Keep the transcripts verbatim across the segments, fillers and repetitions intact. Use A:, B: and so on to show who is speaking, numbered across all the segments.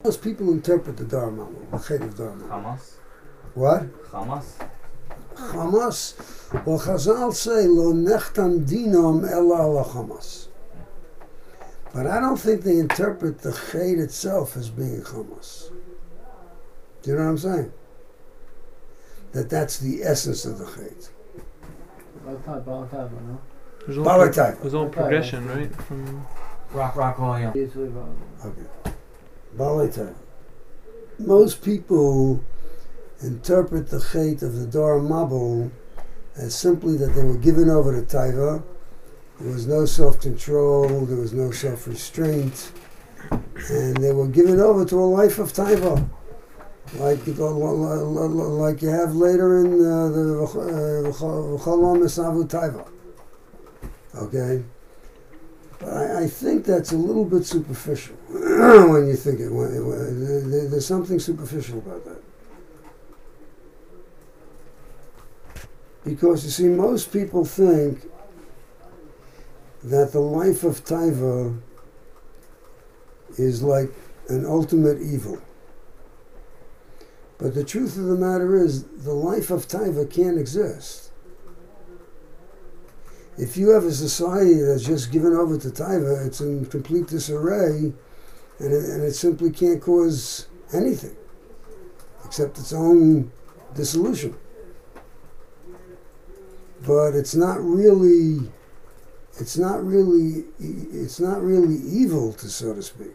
A: most people interpret the Dor Mabul, the Chet of Dor Mabul?
B: Hamas.
A: What?
B: Hamas.
A: Hamas. Well, Chazal say, Lo nechtam dinom ela ala Hamas. But I don't think they interpret the Chet itself as being Hamas. Do you know what I'm saying? That that's the essence of the Chet.
C: There's all,
A: Balak
C: pro-
A: Taiva.
C: there's all progression, right? From
B: Rock, rock, all, yeah.
A: Okay. Balei Taiva. Most people interpret the Chet of the Dor Mabul as simply that they were given over to Taiva. There was no self-control, there was no self-restraint, and they were given over to a life of Taiva, like like you have later in uh, the V'cholam Esavu Taiva. Okay? But I, I think that's a little bit superficial when you think it. When, when, there, there's something superficial about that. Because, you see, most people think that the life of Taiva is like an ultimate evil. But the truth of the matter is, the life of Taiva can't exist. If you have a society that's just given over to Taiva, it's in complete disarray, and it, and it simply can't cause anything except its own dissolution. But it's not really, it's not really, it's not really evil, to so to speak.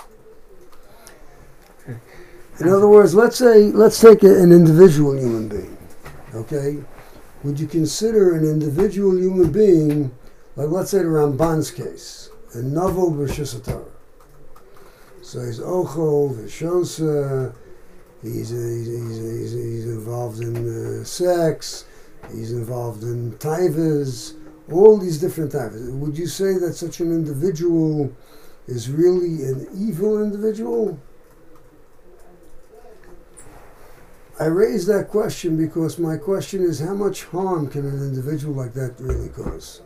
A: In other words, let's say, let's take a, an individual human being, okay? Would you consider an individual human being, like let's say the Ramban's case, a novel B'Rishus HaTorah? So he's Ochel, Vishosa, he's, he's, he's, he's involved in uh, sex, he's involved in taivas, all these different taivas. Would you say that such an individual is really an evil individual? I raise that question because my question is, how much harm can an individual like that really cause?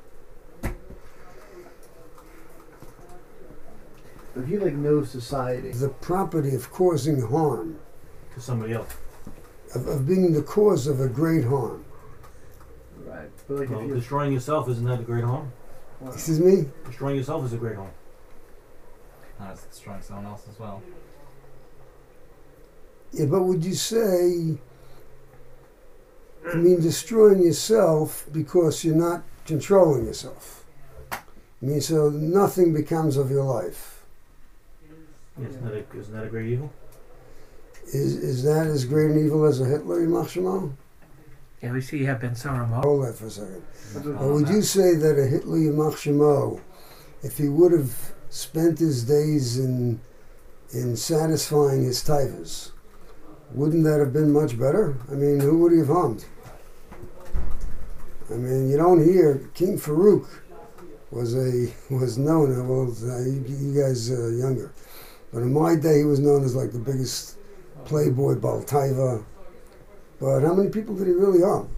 D: If you like know society,
A: The property of causing harm,
B: To somebody else.
A: of, of being the cause of a great harm.
D: right? But like
B: Well,
D: if you,
B: destroying yourself, isn't that a great harm?
D: well,
A: Excuse me?
B: Destroying yourself is a great harm.
E: No, it's destroying someone else as well.
A: Yeah, but would you say, I mean, destroying yourself because you're not controlling yourself? I mean, so nothing becomes of your life.
B: Isn't that a, isn't that a great evil?
A: Is is that as great an evil as a Hitler, Yimach Shemo?
F: Yeah, we see you have Ben Saramo.
A: Hold that for a second.
D: but
A: Or would you say that a Hitler, Yimach Shemo, if he would have spent his days in in satisfying his taivas, wouldn't that have been much better? I mean, who would he have harmed? I mean, you don't hear King Farouk was a was known. Well, uh, you, you guys are younger, but in my day, he was known as like the biggest playboy Baal Taiva. But how many people did he really harm?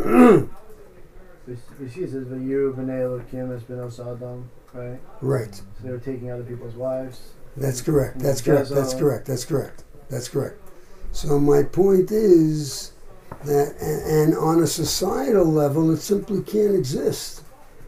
D: she says, "But you, Bnei Elokim, has been Osadam," right?
A: Right.
D: So they were taking other people's wives.
A: That's correct. That's correct. That's correct. That's correct. That's correct. So my point is that, and on a societal level, it simply can't exist.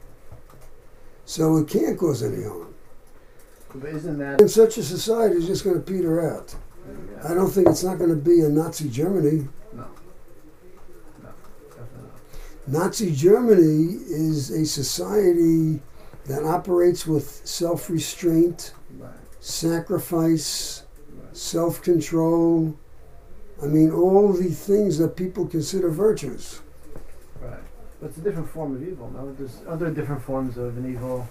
A: So it can't cause any harm.
D: But isn't that?
A: And such a society is just going to peter out. I don't think it's not going to be a Nazi Germany.
D: No. No, definitely not.
A: Nazi Germany is a society that operates with self-restraint,
D: Right.
A: sacrifice,
D: Right.
A: self-control. I mean, all the things that people consider virtues.
D: Right. But it's a different form of evil, no? There's other different forms of an evil.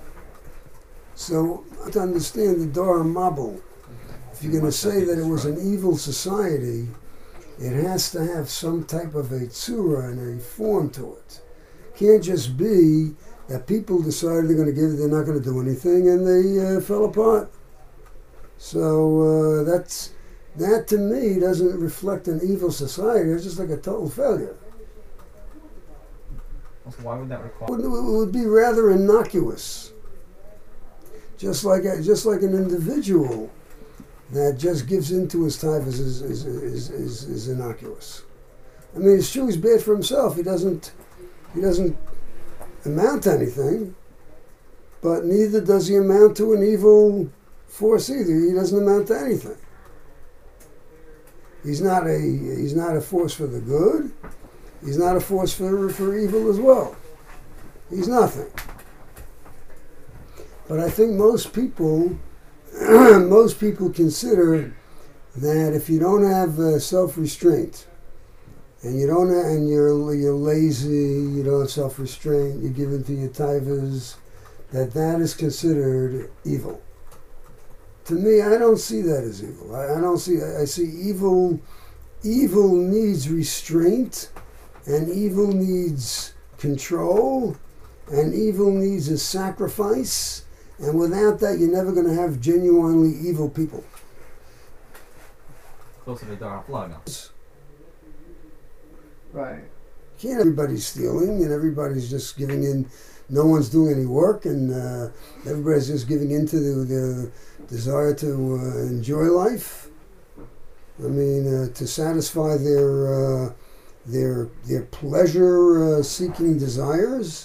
A: So, to understand the Dor Mabul, if you're going to say that it was an evil society, it has to have some type of a tzura and a form to it. It can't just be that people decided they're going to give, they're not going to do anything, and they uh, fell apart. So uh, that's that to me doesn't reflect an evil society. It's just like a total failure.
E: So why would that
A: It
E: require?
A: would, it would be rather innocuous. Just like a, just like an individual that just gives into his taivas is, is, is, is, is innocuous. I mean, it's true he's bad for himself. He doesn't, he doesn't amount to anything, but neither does he amount to an evil force either. He doesn't amount to anything. He's not a he's not a force for the good. He's not a force for for evil as well. He's nothing. But I think most people most people consider that if you don't have uh, self-restraint, and you don't have, and you're you're lazy, you don't have self-restraint, you give into your taivas, that that is considered evil. To me, I don't see that as evil. I, I don't see. I see evil. Evil needs restraint, and evil needs control, and evil needs a sacrifice. And without that, you're never going to have genuinely evil people.
E: Closer to Dar Plug.
D: Right.
A: Can't everybody's stealing, and everybody's just giving in. No one's doing any work, and uh, everybody's just giving in to the, the desire to uh, enjoy life. I mean, uh, to satisfy their uh, their their pleasure-seeking desires.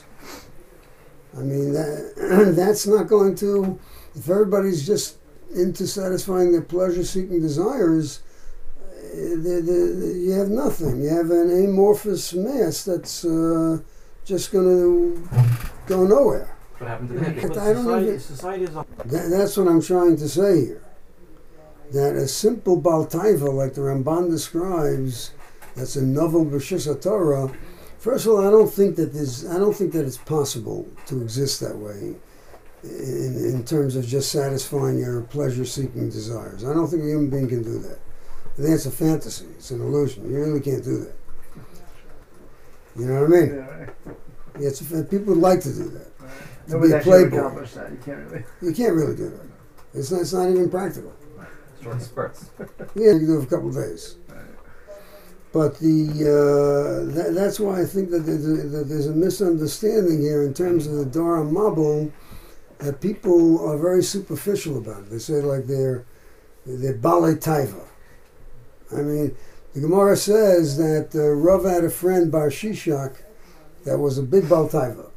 A: I mean, that that's not going to. If everybody's just into satisfying their pleasure-seeking desires, uh, the, the, you have nothing. You have an amorphous mass that's uh, just going to go nowhere.
E: What happened to
B: Yeah,
E: the
B: but
A: I don't
B: society,
A: even-
B: society is a
A: That, that's what I'm trying to say here. That a simple Baal Taiva, like the Ramban describes, that's a novel B'Shus HaTorah. First of all, I don't think that there's, I don't think that it's possible to exist that way, in, in terms of just satisfying your pleasure-seeking desires. I don't think a human being can do that. I think it's a fantasy. It's an illusion. You really can't do that. You know what I mean?
D: Yeah, right.
A: Yeah, it's a, people would like to do that.
D: Right.
A: To
D: Nobody's
A: be a
D: actually
A: playboy.
D: accomplished that. You can't really.
A: You can't really do that. It's not, it's not even practical.
E: short spurts.
A: Yeah, you can do it for a couple of days. But the uh, that, that's why I think that there's, a, that there's a misunderstanding here in terms of the Dora Mabul, that people are very superficial about it. They say like they're they're Balei Taiva. I mean, the Gemara says that uh, Rav had a friend Bar Shishak that was a big Bal Taiva.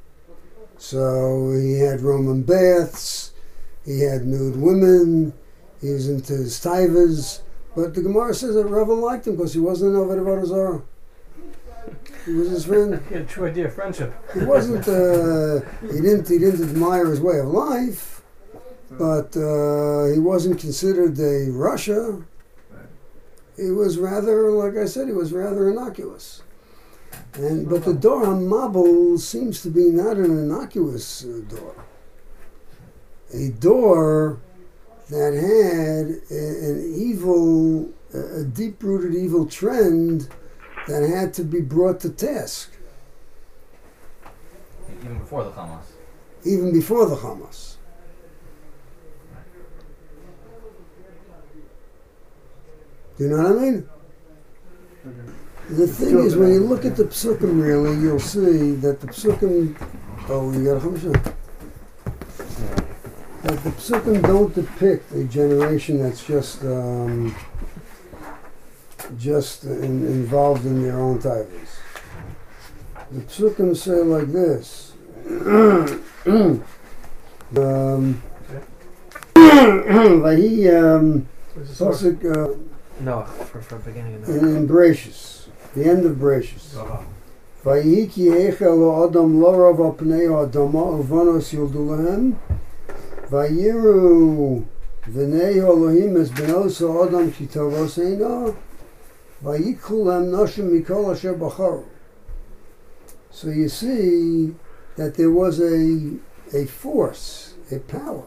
A: So he had Roman baths, he had nude women, he was into his taivas. But the Gemara says that Rava liked him because he wasn't an Oved Avodah Zarah. He was his friend.
G: He had a true idea of friendship.
A: He wasn't. Uh, he didn't. He didn't admire his way of life, but uh, he wasn't considered a Russia. He was rather, like I said, he was rather innocuous. And but the door on Mabul seems to be not an innocuous uh, door. A door that had a, an evil, a deep-rooted evil trend that had to be brought to task,
E: Even before the Hamas.
A: even before the Hamas. Do you know what I mean? The thing is, when you look at the psukim, really, you'll see that the psukim. Oh, you got a chamisha. That the psukim don't depict a generation that's just um, just in, involved in their own taivas. The psukim say like this. um, Vahi um,
G: This is sort of-
A: pasuk uh,
G: Noah, for, for beginning of
A: in,
G: Noah.
A: in Bereshis, the end of Bereshis.
G: Oh.
A: Vayi ki eichel lo adam lo rav al pnei adama uvanos yoldu lahem vayiru v'nei Elohim es benos adam ki tovos eino vayikhu lahem noshim mikol asher bacharu. So you see that there was a a force, a power.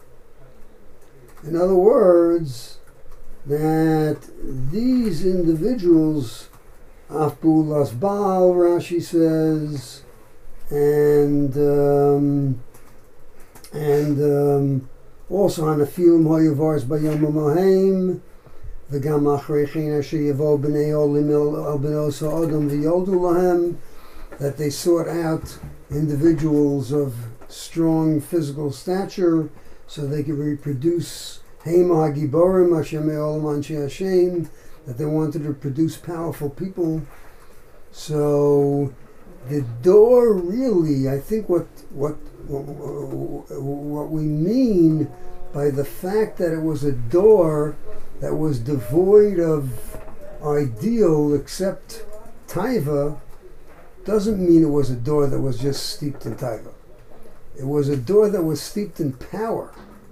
A: In other words, that these individuals, Afbu Las Baal, Rashi says, and um, and um, also on the film Hoyavars Bayom Mohaim, the Gam Achrechin Asher Yavo Bnei Olim El Benos Adam V'Yoldu Lahem, that they sought out individuals of strong physical stature so they could reproduce Hema Hagiborim Hashem Me'olam Anshe Hashem, that they wanted to produce powerful people. So the door really, I think what what what we mean by the fact that it was a door that was devoid of ideal except taiva doesn't mean it was a door that was just steeped in taiva. It was a door that was steeped in power.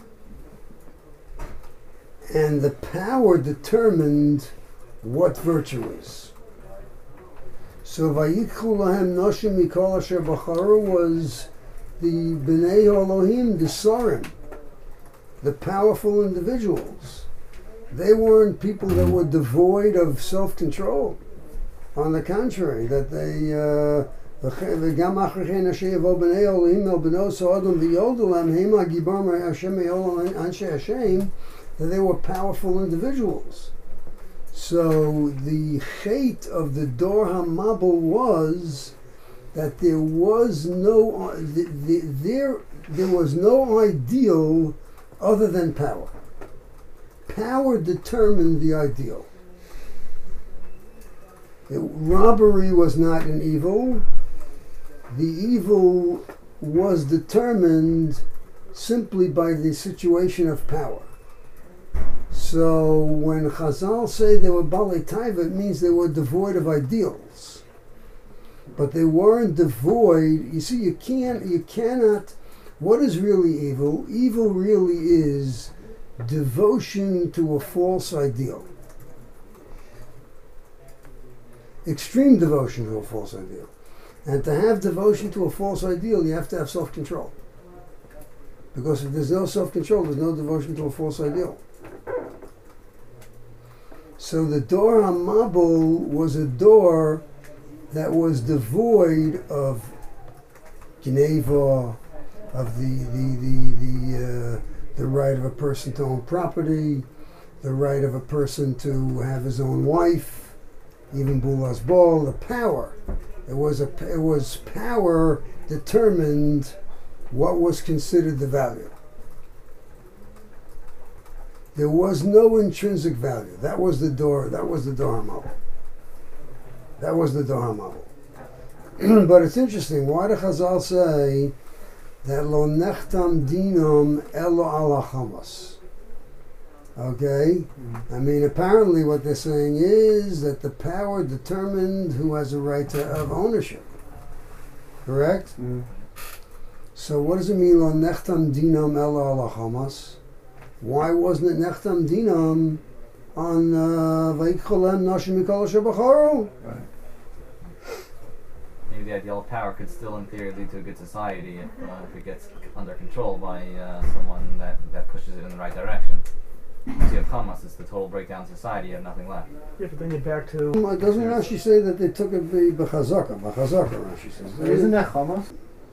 A: And the power determined what virtue is. So Vayikhu Lahem Noshim Mikol Asher Bacharu was the Bnei Elohim, the Sorim, the powerful individuals. They weren't people that were devoid of self-control. On the contrary, that they וגם אחרי כן אשר יבוא בני אלוהים אל בנו סעודם ויולדו להם הם הגיבור מהשם מעולם אנשי השם, that they were powerful individuals. So the chait of the Dor HaMabul was that there was no the, the, there there was no ideal other than power. Power determined the ideal. It, robbery was not an evil. The evil was determined simply by the situation of power. So when Chazal say they were Balei Taiva, it means they were devoid of ideals. But they weren't devoid. You see, you can't, you cannot. What is really evil? Evil really is devotion to a false ideal. Extreme devotion to a false ideal. And to have devotion to a false ideal, you have to have self-control. Because if there's no self-control, there's no devotion to a false ideal. So the Dor HaMabul was a door that was devoid of Geneva, of the the the the, uh, the right of a person to own property, the right of a person to have his own wife, even Bulas Ball, the power. It was a it was power determined what was considered the value. There was no intrinsic value. That was the door. That was the Dor HaMabul. That was the Dor HaMabul. But it's interesting. Why do Chazal say that lo nechtam dinam elo ala chamas? Okay, I mean, apparently what they're saying is that the power determined who has a right to of ownership. Correct.
D: Mm.
A: So what does it mean lo nechtam dinam elo ala chamas? Why wasn't it Nechtam Dinam on Vayikholem Nashim Mikol Asher Bacharu?
D: Right.
E: Maybe the ideal of power could still, in theory, lead to a good society if, uh, if it gets under control by uh, someone that, that pushes it in the right direction. If you have Hamas, it's the total breakdown of society, you have nothing left.
G: Yeah, but then you're back to.
A: Doesn't Rashi say that they took it b'chazaka? B'chazaka, Rashi says.
D: Isn't that Hamas?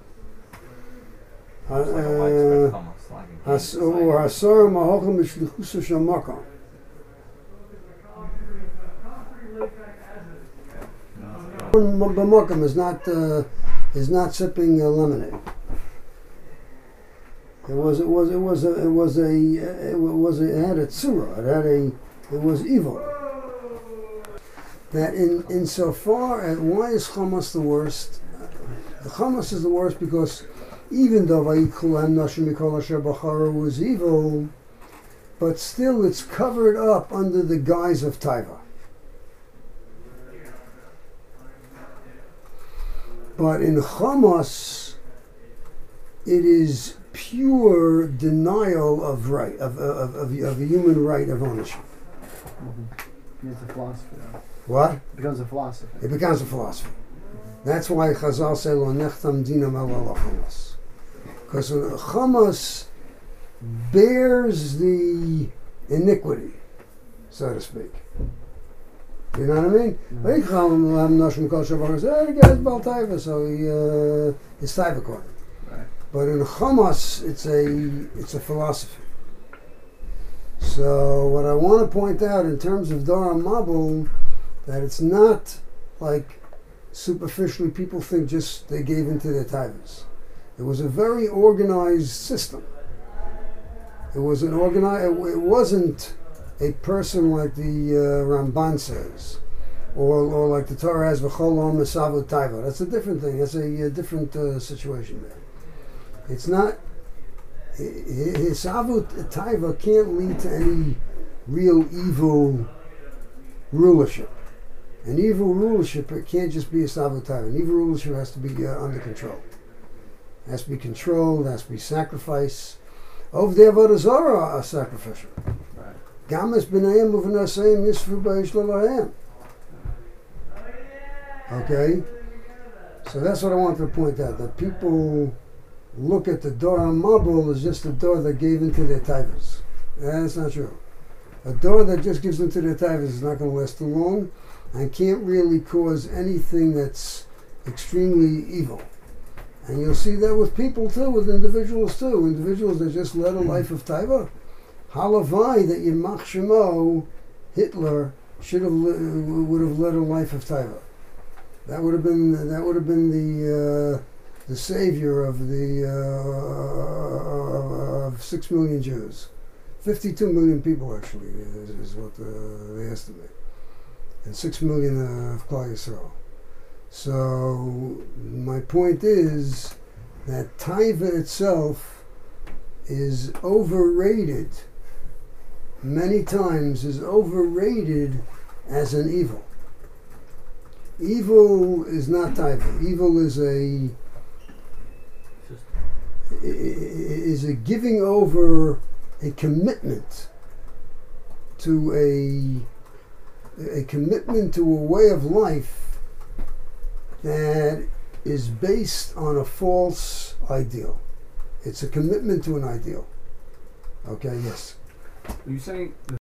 A: Uh,
E: It's like a widespread Hamas, like a
A: Has-
E: game
A: or
E: society.
A: Hasar Mahochem B'shlichusa Shamaka. B'makom is not uh, is not sipping uh, lemonade. It was it was it was a it was a it was a, it had a tzura. It had a it was evil. That in insofar as why is Hamas the worst? The Hamas is the worst because even though Vayikhulam Nashim Mikol Asher Bacharu was evil, but still it's covered up under the guise of Taiva. But in Hamas, it is pure denial of right, of, of, of, of a human right of ownership.
D: Mm-hmm. It's a philosophy. Now.
A: What?
D: It becomes a philosophy.
A: It becomes a philosophy. That's why Chazal say, Lo nechtam dinam ela Hamas. Because Hamas bears the iniquity, so to speak. You know what I mean? Mm-hmm. So he, uh, it's Taiva court.
D: Right.
A: But in Hamas, it's a it's a philosophy. So what I want to point out in terms of Dor HaMabul, that it's not like superficially people think just they gave into their Taivas. It was a very organized system. It was an organized. It, it wasn't a person like the uh, Ramban says, or or like the Torah has v'cholom mesavu taiva. That's a different thing. That's a, a different uh, situation there. It's not. Hisavu taiva can't lead to any real evil rulership. An evil rulership, it can't just be a savu taiva. An evil rulership has to be uh, under control. It has to be controlled. It has to be sacrifice. Of the avodah zarah are sacrificial. Gamas b'nayim u'v'nasayim yisfu b'yish l'lahem. Okay, so that's what I wanted to point out. That people look at the door mabul as just a door that gave into their taivas. That's not true. A door that just gives into their taivas is not going to last too long, and can't really cause anything that's extremely evil. And you'll see that with people too, with individuals too. Individuals that just led a life of taiva. Halavai that Yimach Shemo, Hitler, should have li- would have led a life of taiva. That would have been that would have been the uh, the savior of the uh, of six million Jews. Fifty-two million people actually is, is what uh, they estimate, and six million uh, of Klal Yisrael. So my point is that taiva itself is overrated. Many times is overrated as an evil. Evil is not taiva. Evil is a is a giving over, a commitment to a a commitment to a way of life that is based on a false ideal. It's a commitment to an ideal. Okay, yes.
H: Are you saying